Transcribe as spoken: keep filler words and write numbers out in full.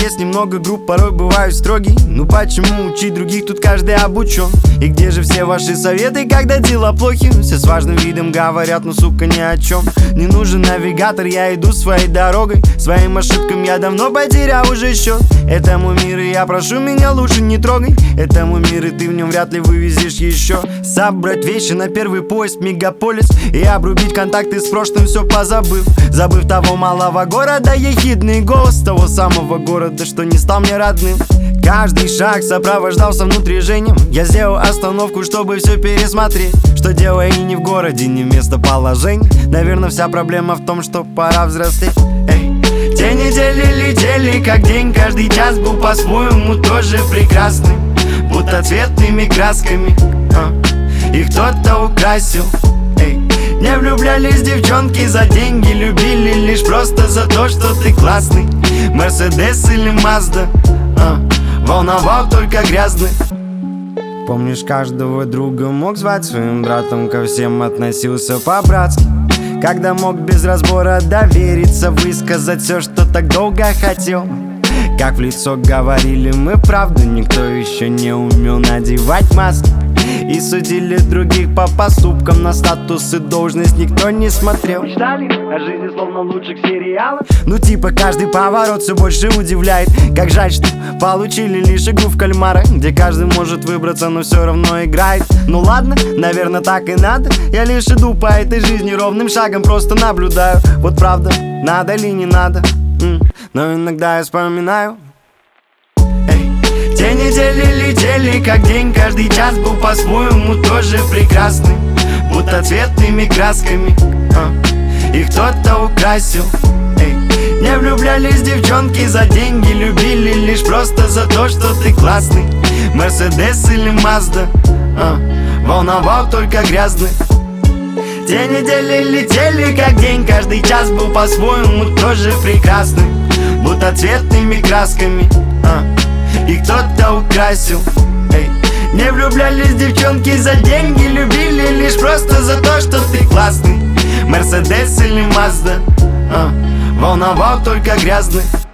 есть немного групп, порой бываю строгий. Ну почему учить других, тут каждый обучен? И где же все ваши советы, когда дела плохи? Все с важным видом говорят, ну сука ни о чем. Не нужен навигатор, я иду своей дорогой. Своим ошибкам я давно потерял уже счет. Это мой мир, и я прошу, меня лучше не трогай. Это мой мир, и ты в нем вряд ли вывезешь еще. Собрать вещи на первый поезд в мегаполис и обрубить контакты с прошлым, все позабыв. Забыв того малого города, ехидный голос того самого города, что не стал мне родным. Каждый шаг сопровождался внутрижением. Я сделал остановку, чтобы все пересмотреть. Что дело и не в городе, не в местоположении. Наверное, вся проблема в том, что пора взрослеть. Эй. Те недели летели, как день. Каждый час был по-своему тоже прекрасный, будто цветными красками а. И кто-то украсил. Эй. Не влюблялись девчонки за деньги, любили лишь просто за то, что ты классный. Мерседес или Мазда а. Волновал только грязный. Помнишь, каждого друга мог звать своим братом, ко всем относился по-братски. Когда мог без разбора довериться, высказать все, что так долго хотел. Как в лицо говорили мы правду, никто еще не умел надевать маски. И судили других по поступкам, на статус и должность никто не смотрел. Мечтали о жизни словно в лучших сериалах. Ну типа каждый поворот все больше удивляет. Как жаль, что получили лишь игру в кальмара, где каждый может выбраться, но все равно играет. Ну ладно, наверное так и надо. Я лишь иду по этой жизни ровным шагом, просто наблюдаю. Вот правда, надо ли не надо, М -м. Но иногда я вспоминаю. Те недели летели, как день. Каждый час был по-своему тоже прекрасный, будто цветными красками а. И кто-то украсил. Эй. Не влюблялись девчонки за деньги, любили лишь просто за то, что ты классный. Мерседес или Мазда а. Волновал только грязный. Те недели летели, как день. Каждый час был по-своему тоже прекрасный, будто цветными красками а. И кто-то украсил. Эй. Не влюблялись девчонки за деньги, любили лишь просто за то, что ты классный. Мерседес или Мазда а. Волновал только грязный.